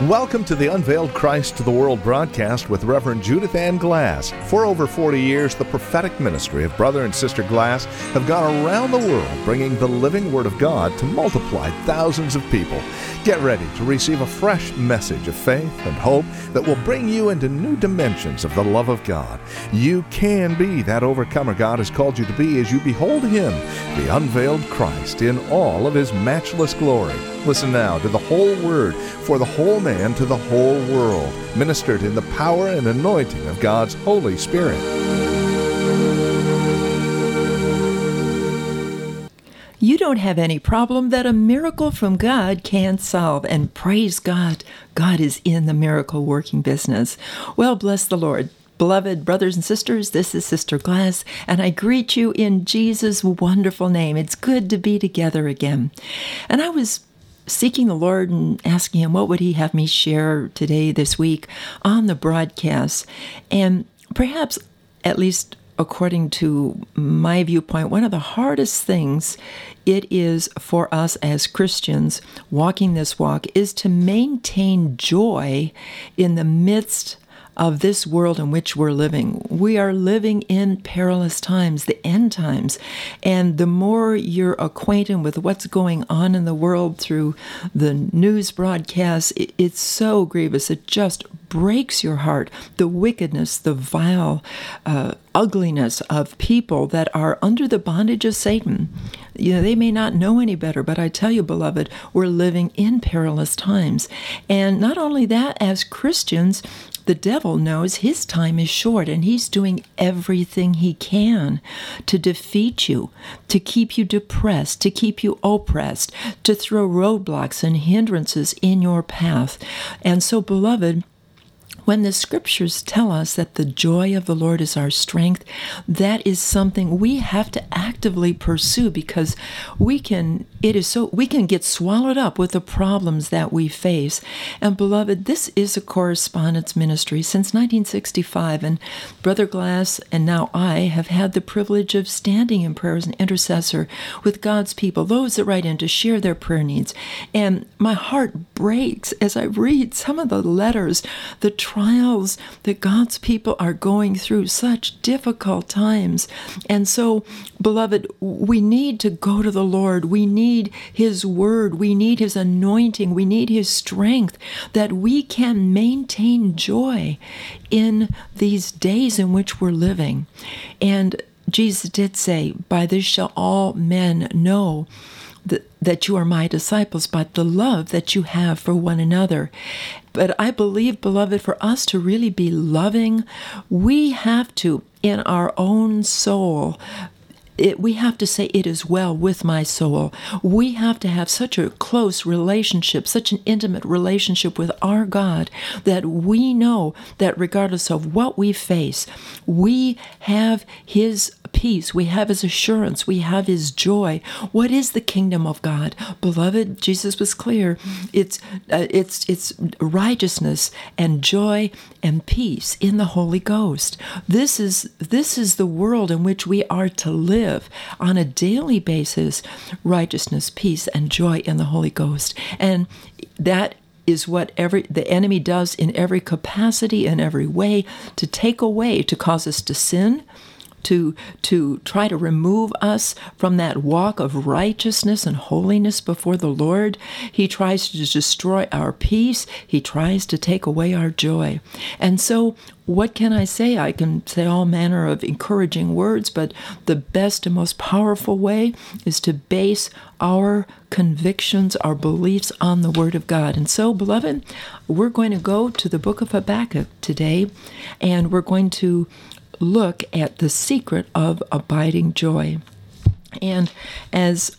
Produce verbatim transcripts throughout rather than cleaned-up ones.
Welcome to the Unveiled Christ to the World broadcast with Reverend Judith Ann Glass. For over forty years, the prophetic ministry of Brother and Sister Glass have gone around the world bringing the living Word of God to multiply thousands of people. Get ready to receive a fresh message of faith and hope that will bring you into new dimensions of the love of God. You can be that overcomer God has called you to be as you behold Him, the unveiled Christ, in all of His matchless glory. Listen now to the whole Word for the whole man to the whole world, ministered in the power and anointing of God's Holy Spirit. You don't have any problem that a miracle from God can't solve. And praise God, God is in the miracle working business. Well, bless the Lord. Beloved brothers and sisters, this is Sister Glass, and I greet you in Jesus' wonderful name. It's good to be together again. And I was seeking the Lord and asking Him what would He have me share today, this week, on the broadcast. And perhaps, at least according to my viewpoint, one of the hardest things it is for us as Christians walking this walk is to maintain joy in the midst of this world in which we're living. We are living in perilous times, the end times. And the more you're acquainted with what's going on in the world through the news broadcasts, it, it's so grievous. It just breaks your heart. The wickedness, the vile uh, ugliness of people that are under the bondage of Satan. You know, they may not know any better, but I tell you, beloved, we're living in perilous times. And not only that, as Christians, the devil knows his time is short, and he's doing everything he can to defeat you, to keep you depressed, to keep you oppressed, to throw roadblocks and hindrances in your path. And so, beloved, when the scriptures tell us that the joy of the Lord is our strength, that is something we have to actively pursue, because we can, it is so, we can get swallowed up with the problems that we face. And beloved, this is a correspondence ministry since nineteen sixty-five, and Brother Glass and now I have had the privilege of standing in prayer as an intercessor with God's people, those that write in to share their prayer needs. And my heart breaks as I read some of the letters, the trials that God's people are going through, such difficult times. And so, beloved, we need to go to the Lord. We need His Word. We need His anointing. We need His strength, that we can maintain joy in these days in which we're living. And Jesus did say, "By this shall all men know that, that you are my disciples, by the love that you have for one another." But I believe, beloved, for us to really be loving, we have to, in our own soul, It, we have to say, "It is well with my soul." We have to have such a close relationship, such an intimate relationship with our God, that we know that regardless of what we face, we have His peace, we have His assurance, we have His joy. What is the kingdom of God? Beloved, Jesus was clear. It's uh, it's it's righteousness and joy and peace in the Holy Ghost. This is this is the world in which we are to live on a daily basis: righteousness, peace, and joy in the Holy Ghost. And that is what every the enemy does in every capacity, in every way, to take away, to cause us to sin, to to try to remove us from that walk of righteousness and holiness before the Lord. He tries to destroy our peace. He tries to take away our joy. And so, what can I say? I can say all manner of encouraging words, but the best and most powerful way is to base our convictions, our beliefs on the Word of God. And so, beloved, we're going to go to the book of Habakkuk today, and we're going to look at the secret of abiding joy. And as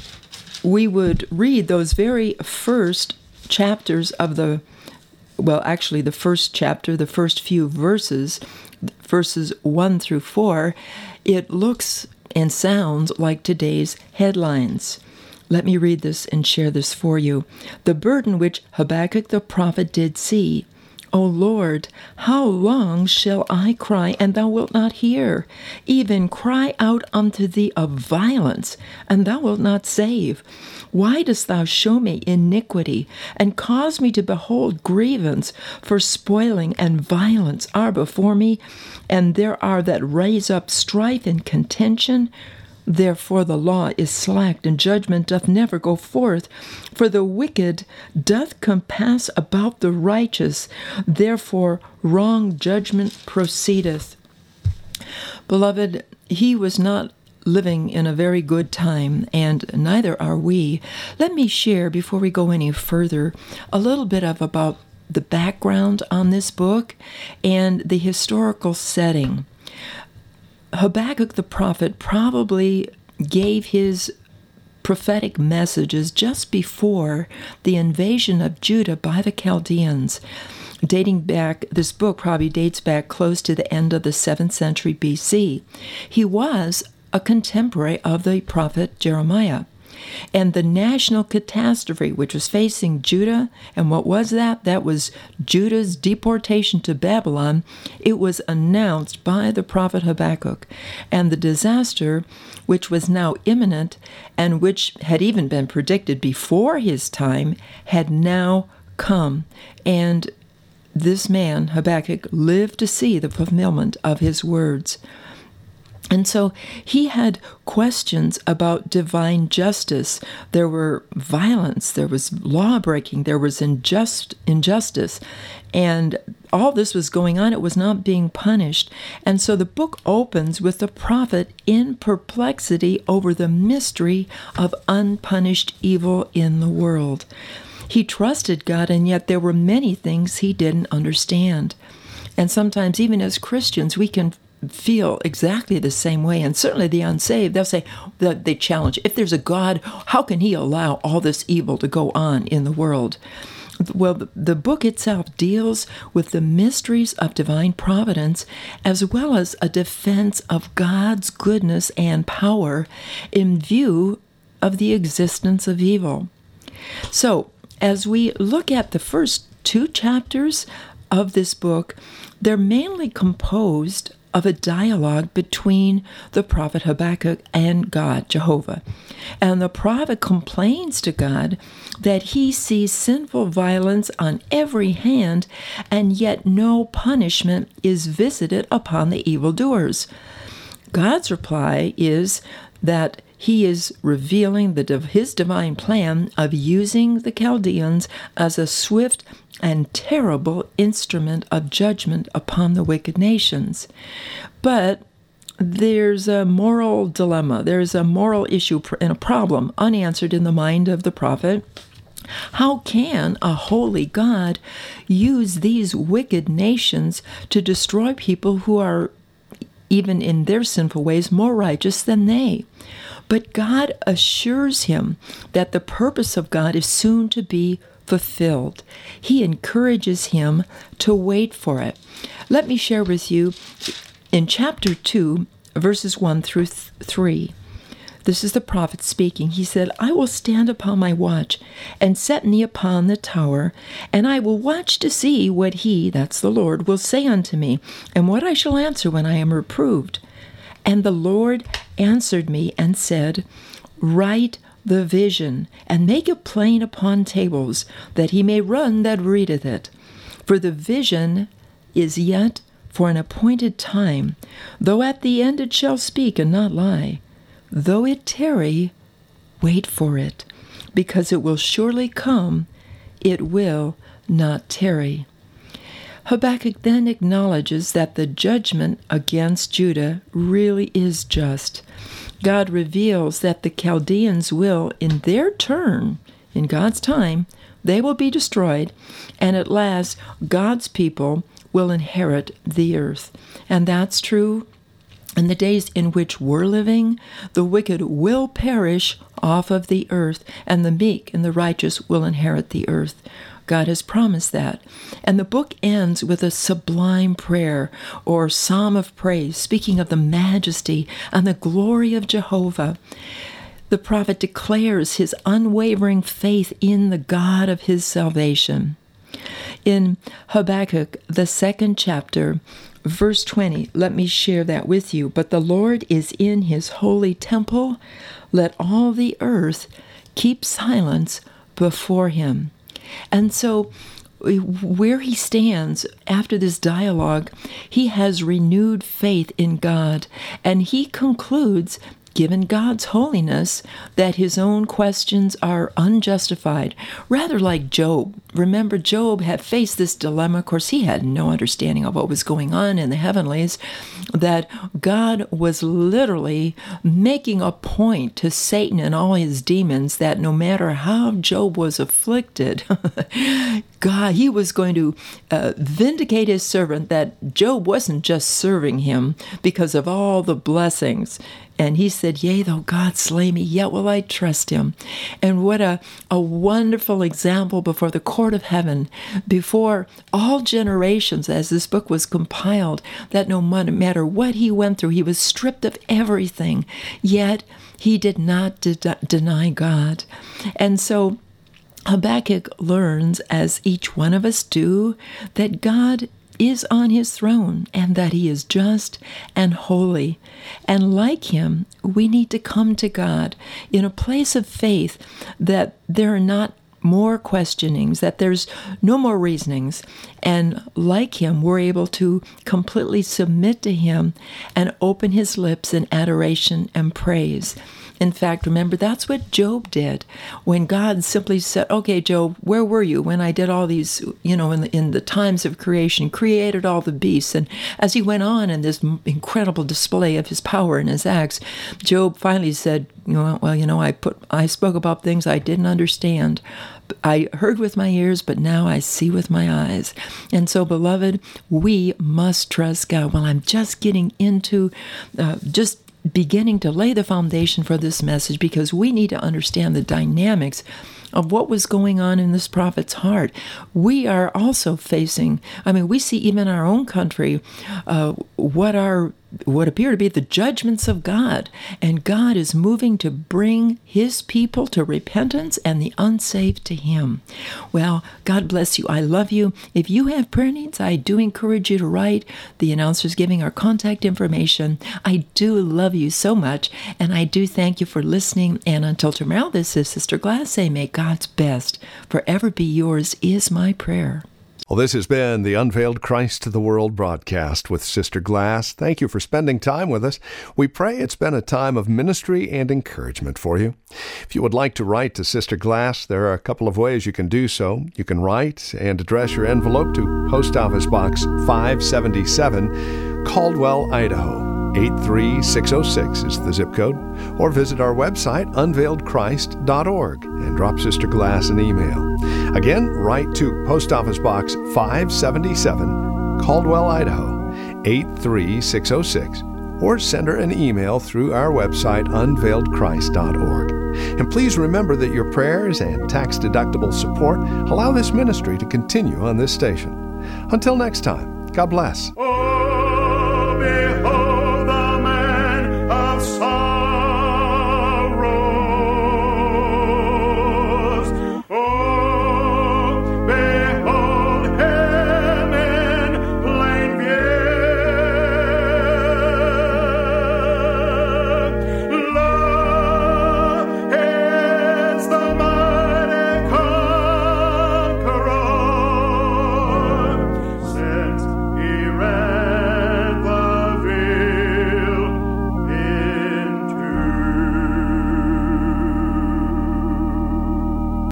we would read those very first chapters of the, well, actually the first chapter, the first few verses, verses one through four, it looks and sounds like today's headlines. Let me read this and share this for you. "The burden which Habakkuk the prophet did see, O Lord, how long shall I cry, and thou wilt not hear? Even cry out unto thee of violence, and thou wilt not save. Why dost thou show me iniquity, and cause me to behold grievance? For spoiling and violence are before me, and there are that raise up strife and contention. Therefore the law is slacked, and judgment doth never go forth. For the wicked doth compass about the righteous, therefore wrong judgment proceedeth. Beloved, he was not living in a very good time, and neither are we. Let me share, before we go any further, a little bit of about the background on this book and the historical setting. Habakkuk the prophet probably gave his prophetic messages just before the invasion of Judah by the Chaldeans. Dating back, this book probably dates back close to the end of the seventh century B C. He was a contemporary of the prophet Jeremiah. And the national catastrophe which was facing Judah, and what was that? That was Judah's deportation to Babylon. It was announced by the prophet Habakkuk. And the disaster, which was now imminent, and which had even been predicted before his time, had now come. And this man, Habakkuk, lived to see the fulfillment of his words. And so he had questions about divine justice. There were violence, there was law-breaking, there was injust, injustice, and all this was going on. It was not being punished. And so the book opens with the prophet in perplexity over the mystery of unpunished evil in the world. He trusted God, and yet there were many things he didn't understand. And sometimes, even as Christians, we can feel exactly the same way. And certainly the unsaved, they'll say, they challenge, if there's a God, how can he allow all this evil to go on in the world? Well, the book itself deals with the mysteries of divine providence, as well as a defense of God's goodness and power in view of the existence of evil. So, as we look at the first two chapters of this book, they're mainly composed of a dialogue between the prophet Habakkuk and God, Jehovah. And the prophet complains to God that he sees sinful violence on every hand, and yet no punishment is visited upon the evildoers. God's reply is that he is revealing the, his divine plan of using the Chaldeans as a swift and terrible instrument of judgment upon the wicked nations. But there's a moral dilemma. There's a moral issue and a problem unanswered in the mind of the prophet. How can a holy God use these wicked nations to destroy people who are, even in their sinful ways, more righteous than they? But God assures him that the purpose of God is soon to be fulfilled. He encourages him to wait for it. Let me share with you in chapter two, verses one through three. This is the prophet speaking. He said, I will stand upon my watch and set me upon the tower, and I will watch to see what he, that's the Lord, will say unto me, and what I shall answer when I am reproved. And the Lord answered me and said, Write the vision, and make it plain upon tables, that he may run that readeth it. For the vision is yet for an appointed time, though at the end it shall speak and not lie. Though it tarry, wait for it, because it will surely come, it will not tarry. Habakkuk then acknowledges that the judgment against Judah really is just. God reveals that the Chaldeans will, in their turn, in God's time, they will be destroyed, and at last God's people will inherit the earth. And that's true. In the days in which we're living, the wicked will perish off of the earth, and the meek and the righteous will inherit the earth. God has promised that. And the book ends with a sublime prayer or psalm of praise, speaking of the majesty and the glory of Jehovah. The prophet declares his unwavering faith in the God of his salvation. In Habakkuk, the second chapter, verse twenty, let me share that with you. But the Lord is in his holy temple. Let all the earth keep silence before him. And so where he stands after this dialogue, he has renewed faith in God, and he concludes, given God's holiness, that his own questions are unjustified, rather like Job. Remember, Job had faced this dilemma. Of course, he had no understanding of what was going on in the heavenlies, that God was literally making a point to Satan and all his demons that no matter how Job was afflicted, God, he was going to uh, vindicate his servant, that Job wasn't just serving him because of all the blessings. And he said, yea, though God slay me, yet will I trust him. And what a, a wonderful example before the court of heaven, before all generations, as this book was compiled, that no matter what he went through, he was stripped of everything, yet he did not de- deny God. And so Habakkuk learns, as each one of us do, that God is on his throne and that he is just and holy. And like him, we need to come to God in a place of faith that there are not more questionings, that there's no more reasonings. And like him, we're able to completely submit to him and open his lips in adoration and praise. In fact, remember, that's what Job did when God simply said, okay, Job, where were you when I did all these, you know, in the, in the times of creation, created all the beasts? And as he went on in this incredible display of his power and his acts, Job finally said, you know, well, you know, I put, I spoke about things I didn't understand. I heard with my ears, but now I see with my eyes. And so, beloved, we must trust God. Well, I'm just getting into uh, just beginning to lay the foundation for this message, because we need to understand the dynamics of what was going on in this prophet's heart. We are also facing, I mean, we see even in our own country uh, what are what appear to be the judgments of God. And God is moving to bring his people to repentance and the unsaved to him. Well, God bless you. I love you. If you have prayer needs, I do encourage you to write. The announcer's giving our contact information. I do love you so much, and I do thank you for listening. And until tomorrow, this is Sister Glass saying, may God's best forever be yours is my prayer. Well, this has been the Unveiled Christ to the World broadcast with Sister Glass. Thank you for spending time with us. We pray it's been a time of ministry and encouragement for you. If you would like to write to Sister Glass, there are a couple of ways you can do so. You can write and address your envelope to Post Office Box five seventy-seven, Caldwell, Idaho. eight three six oh six is the zip code, or visit our website, unveiled christ dot org, and drop Sister Glass an email. Again, write to Post Office Box five seventy-seven, Caldwell, Idaho, eight three six oh six, or send her an email through our website, unveiled christ dot org. And please remember that your prayers and tax-deductible support allow this ministry to continue on this station. Until next time, God bless.